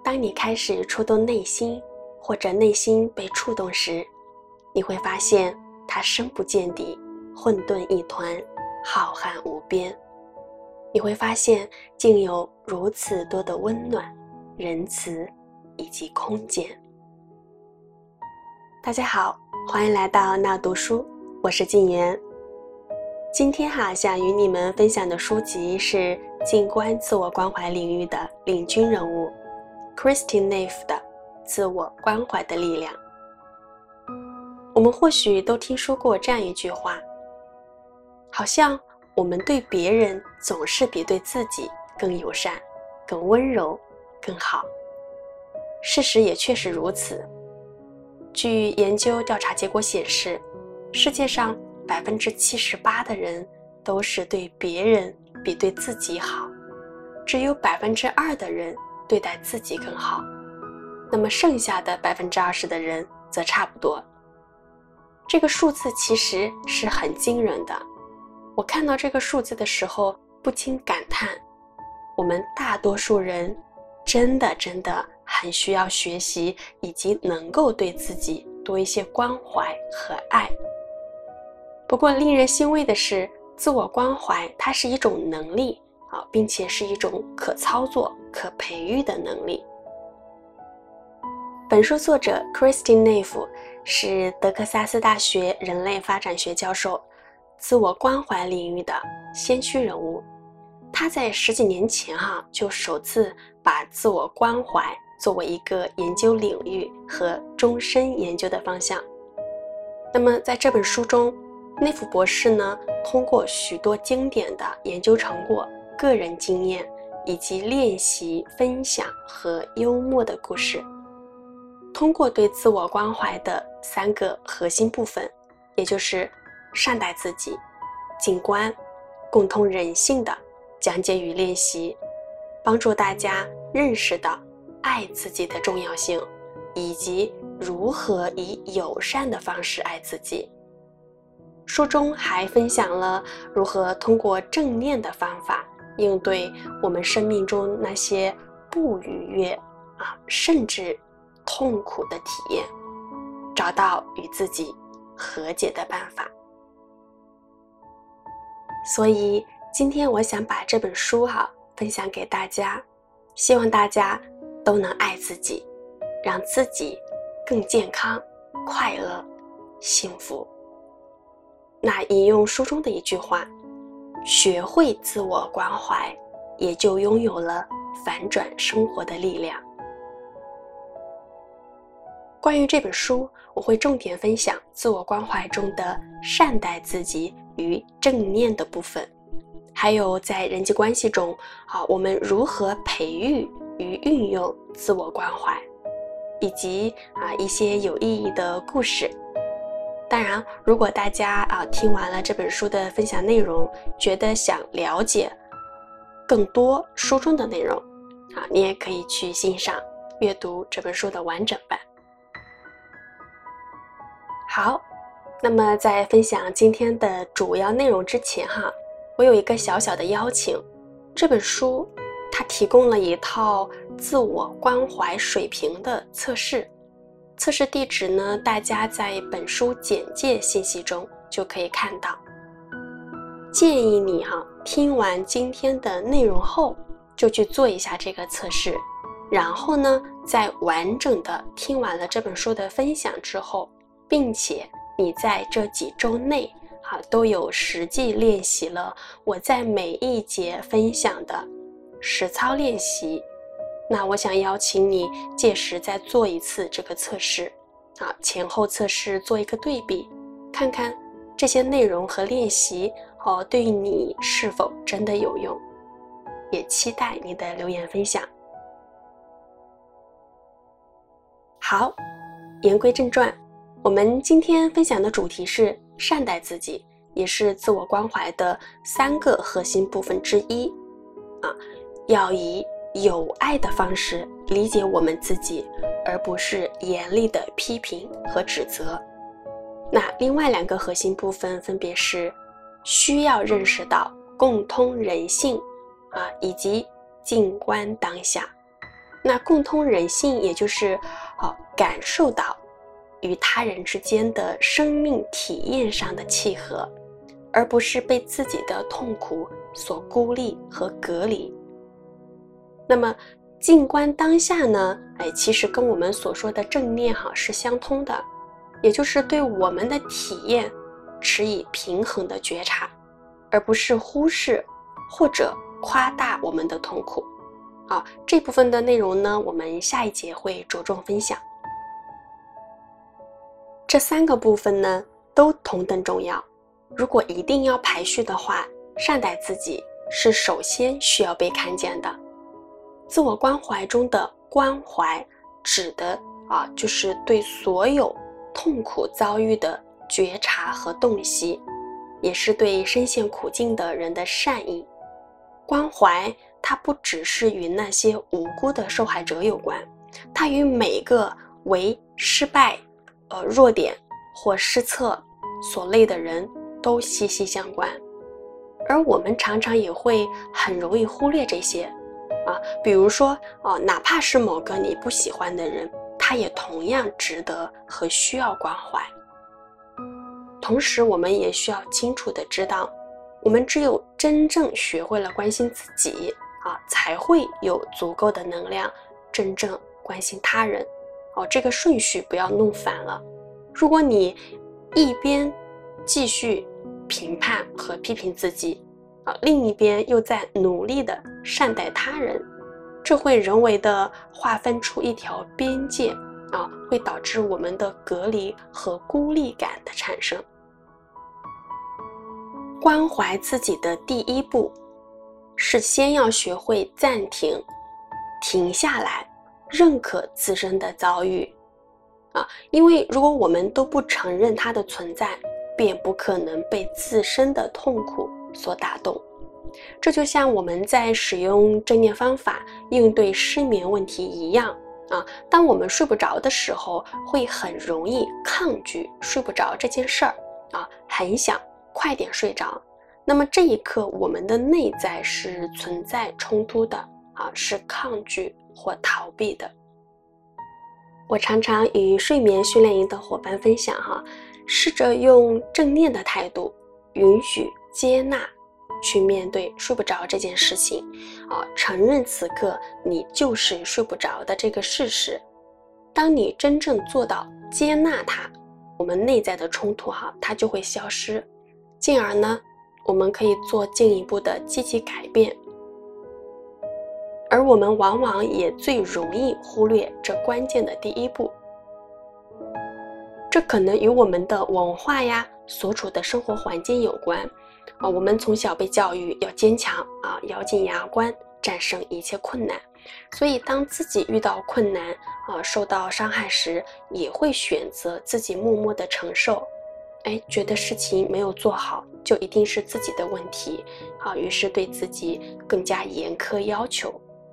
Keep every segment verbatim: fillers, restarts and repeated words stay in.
当你开始触动内心，或者内心被触动时，你会发现它深不见底，混沌一团，浩瀚无边。你会发现竟有如此多的温暖、仁慈以及空间。大家好，欢迎来到那读书，我是静媛。今天哈想与你们分享的书籍是静观自我关怀领域的领军人物 Kristin Neff 的自我关怀的力量。我们或许都听说过这样一句话，好像我们对别人总是比对自己更友善、更温柔、更好。事实也确实如此。据研究调查结果显示，世界上百分之七十八的人都是对别人比对自己好，只有百分之二的人对待自己更好，那么剩下的百分之二十的人则差不多。这个数字其实是很惊人的。我看到这个数字的时候，不禁感叹，我们大多数人真的真的很需要学习，以及能够对自己多一些关怀和爱。不过令人欣慰的是，自我关怀它是一种能力啊，并且是一种可操作、可培育的能力。本书作者 Kristin Neff 是德克萨斯大学人类发展学教授，自我关怀领域的先驱人物。他在十几年前哈、啊、就首次把自我关怀作为一个研究领域和终身研究的方向。那么在这本书中，内弗博士呢，通过许多经典的研究成果、个人经验以及练习、分享和幽默的故事，通过对自我关怀的三个核心部分，也就是善待自己、静观、共通人性的讲解与练习，帮助大家认识到爱自己的重要性，以及如何以友善的方式爱自己。书中还分享了如何通过正念的方法应对我们生命中那些不愉悦啊，甚至痛苦的体验，找到与自己和解的办法。所以今天我想把这本书哈、啊、分享给大家，希望大家都能爱自己，让自己更健康、快乐、幸福。那引用书中的一句话，学会自我关怀，也就拥有了反转生活的力量。关于这本书，我会重点分享自我关怀中的善待自己与正念的部分，还有在人际关系中啊，我们如何培育与运用自我关怀，以及啊一些有意义的故事。当然，如果大家啊听完了这本书的分享内容，觉得想了解更多书中的内容啊，你也可以去欣赏阅读这本书的完整版。好，那么在分享今天的主要内容之前哈，我有一个小小的邀请。这本书它提供了一套自我关怀水平的测试，测试地址呢，大家在本书简介信息中就可以看到。建议你哈、啊，听完今天的内容后，就去做一下这个测试，然后呢，在完整的听完了这本书的分享之后，并且你在这几周内啊，都有实际练习了我在每一节分享的实操练习。那我想邀请你届时再做一次这个测试啊，前后测试做一个对比，看看这些内容和练习哦，对于你是否真的有用。也期待你的留言分享。好，言归正传，我们今天分享的主题是善待自己，也是自我关怀的三个核心部分之一啊，要以有爱的方式理解我们自己，而不是严厉的批评和指责。那另外两个核心部分分别是需要认识到共通人性啊，以及静观当下。 那共通人性也就是哦，感受到与他人之间的生命体验上的契合，而不是被自己的痛苦所孤立和隔离。那么静观当下呢，哎，其实跟我们所说的正念哈是相通的，也就是对我们的体验持以平衡的觉察，而不是忽视或者夸大我们的痛苦。啊，这部分的内容呢，我们下一节会着重分享。这三个部分呢，都同等重要。如果一定要排序的话，善待自己是首先需要被看见的。自我关怀中的关怀，指的啊，就是对所有痛苦遭遇的觉察和洞悉，也是对深陷苦境的人的善意。关怀它不只是与那些无辜的受害者有关，它与每个为失败、呃弱点或失策所累的人都息息相关。而我们常常也会很容易忽略这些啊，比如说哦，哪怕是某个你不喜欢的人，他也同样值得和需要关怀。同时，我们也需要清楚地知道，我们只有真正学会了关心自己啊，才会有足够的能量真正关心他人。哦，这个顺序不要弄反了。如果你一边继续评判和批评自己啊，另一边又在努力的善待他人，这会人为的划分出一条边界啊，会导致我们的隔离和孤立感的产生。关怀自己的第一步是先要学会暂停，停下来，认可自身的遭遇啊，因为如果我们都不承认它的存在，便不可能被自身的痛苦所打动。这就像我们在使用正念方法应对失眠问题一样啊，当我们睡不着的时候，会很容易抗拒睡不着这件事儿啊，很想快点睡着。那么这一刻，我们的内在是存在冲突的啊，是抗拒或逃避的。我常常与睡眠训练营的伙伴分享哈，试着用正念的态度，允许、接纳，去面对睡不着这件事情啊，承认此刻你就是睡不着的这个事实。当你真正做到接纳它，我们内在的冲突哈，它就会消失，进而呢，我们可以做进一步的积极改变。而我们往往也最容易忽略这关键的第一步。这可能与我们的文化呀、所处的生活环境有关啊。我们从小被教育要坚强啊，咬紧牙关战胜一切困难，所以当自己遇到困难啊、受到伤害时，也会选择自己默默的承受。哎，觉得事情没有做好，就一定是自己的问题啊，于是对自己更加严苛要求。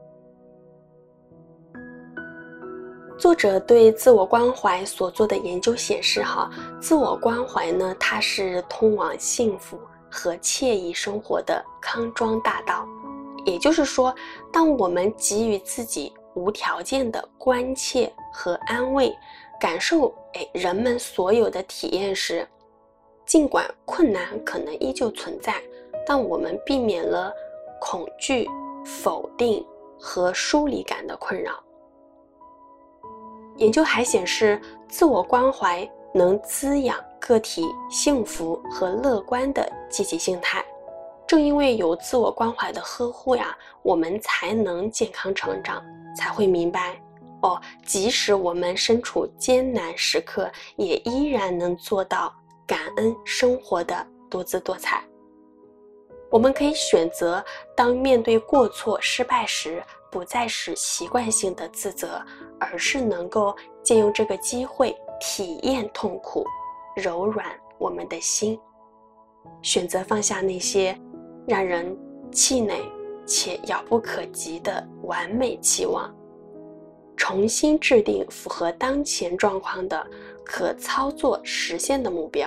作者对自我关怀所做的研究显示哈，自我关怀呢，它是通往幸福和惬意生活的康庄大道。也就是说，当我们给予自己无条件的关切和安慰，感受哎人们所有的体验时，尽管困难可能依旧存在，但我们避免了恐惧、否定和疏离感的困扰。研究还显示，自我关怀能滋养个体幸福和乐观的积极心态。正因为有自我关怀的呵护呀，我们才能健康成长，才会明白哦，即使我们身处艰难时刻，也依然能做到感恩生活的多姿多彩。我们可以选择，当面对过错、失败时，不再是习惯性的自责，而是能够借用这个机会体验痛苦，柔软我们的心，选择放下那些让人气馁且遥不可及的完美期望，重新制定符合当前状况的可操作实现的目标。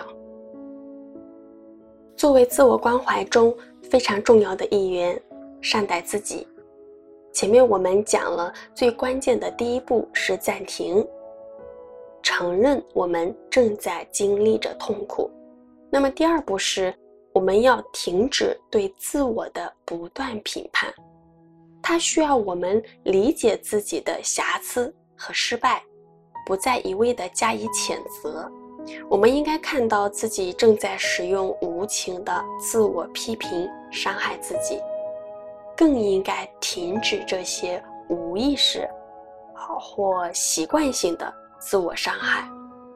作为自我关怀中非常重要的一员，善待自己， 前面我们讲了最关键的第一步是暂停，承认我们正在经历着痛苦。那么第二步是我们要停止对自我的不断评判，它需要我们理解自己的瑕疵和失败，不再一味地加以谴责。我们应该看到自己正在使用无情的自我批评伤害自己，更应该停止这些无意识或习惯性的自我伤害。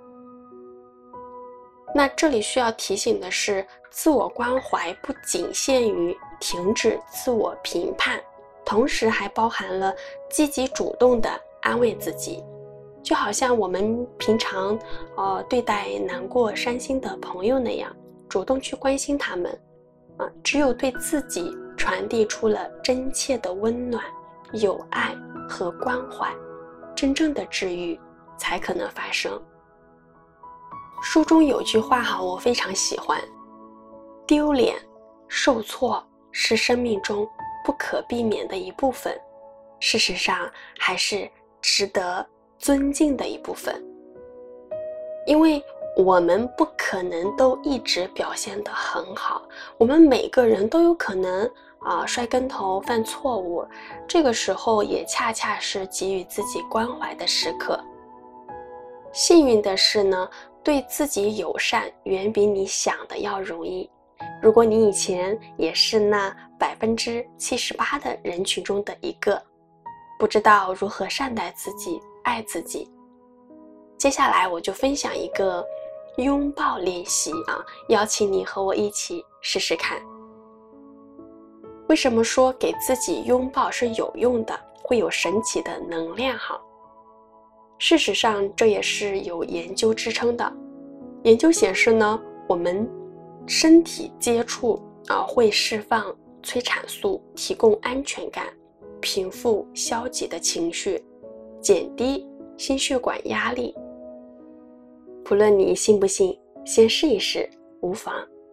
那这里需要提醒的是，自我关怀不仅限于停止自我评判，同时还包含了积极主动的安慰自己。就好像我们平常呃对待难过伤心的朋友那样，主动去关心他们。呃、只有对自己传递出了真切的温暖、友爱和关怀，真正的治愈才可能发生。书中有句话哈，我非常喜欢：丢脸、受挫是生命中不可避免的一部分，事实上还是值得尊敬的一部分。因为我们不可能都一直表现得很好，我们每个人都有可能啊摔跟头、犯错误，这个时候也恰恰是给予自己关怀的时刻。幸运的是呢，对自己友善远比你想的要容易。如果你以前也是那百分之七十八的人群中的一个，不知道如何善待自己、爱自己，接下来我就分享一个拥抱练习啊，邀请你和我一起试试看。为什么说给自己拥抱是有用的，会有神奇的能量哈？事实上，这也是有研究支撑的。研究显示呢，我们身体接触啊会释放催产素，提供安全感，平复消极的情绪，减低心血管压力。不论你信不信，先试一试，无妨。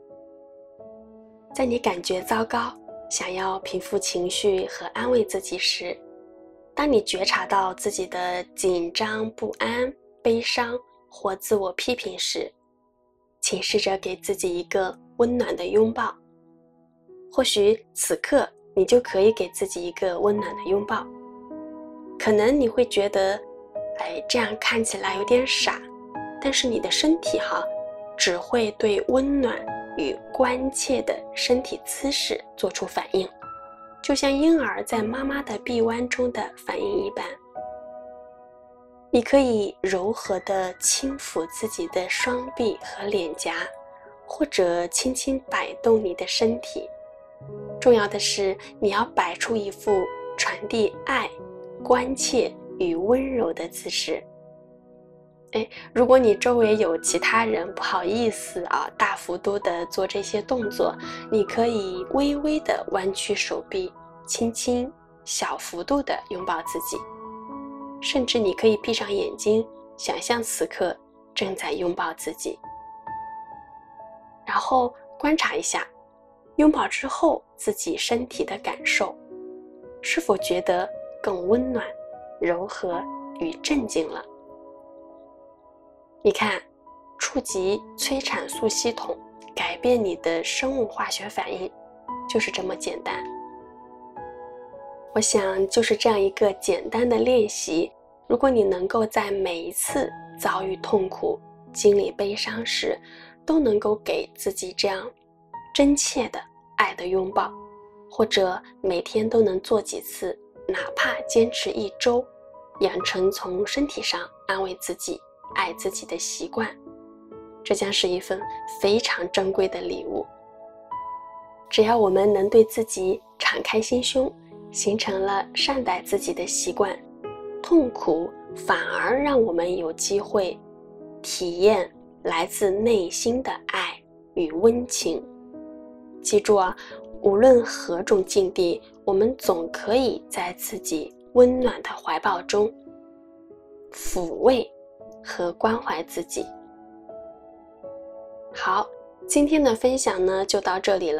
在你感觉糟糕，想要平复情绪和安慰自己时，当你觉察到自己的紧张、不安、悲伤或自我批评时，请试着给自己一个温暖的拥抱。或许此刻你就可以给自己一个温暖的拥抱。可能你会觉得，哎，这样看起来有点傻，但是你的身体哈，只会对温暖与关切的身体姿势做出反应，就像婴儿在妈妈的臂弯中的反应一般。你可以柔和地轻抚自己的双臂和脸颊，或者轻轻摆动你的身体。重要的是，你要摆出一副传递爱、关切与温柔的姿势。哎，如果你周围有其他人不好意思啊，大幅度的做这些动作，你可以微微的弯曲手臂，轻轻小幅度的拥抱自己。甚至你可以闭上眼睛，想象此刻正在拥抱自己，然后观察一下拥抱之后自己身体的感受，是否觉得更温暖、柔和与镇静了。你看，触及催产素系统，改变你的生物化学反应，就是这么简单。我想就是这样一个简单的练习，如果你能够在每一次遭遇痛苦、经历悲伤时，都能够给自己这样真切的爱的拥抱，或者每天都能做几次，哪怕坚持一周，养成从身体上安慰自己、爱自己的习惯，这将是一份非常珍贵的礼物。只要我们能对自己敞开心胸，形成了善待自己的习惯，痛苦反而让我们有机会体验来自内心的爱与温情。记住啊，无论何种境地，我们总可以在自己温暖的怀抱中抚慰和关怀自己。好，今天的分享呢就到这里了。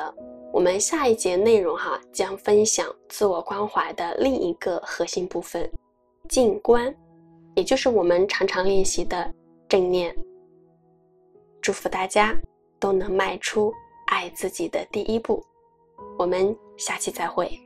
我们下一节内容哈，将分享自我关怀的另一个核心部分——静观，也就是我们常常练习的正念。祝福大家都能迈出爱自己的第一步。我们下期再会。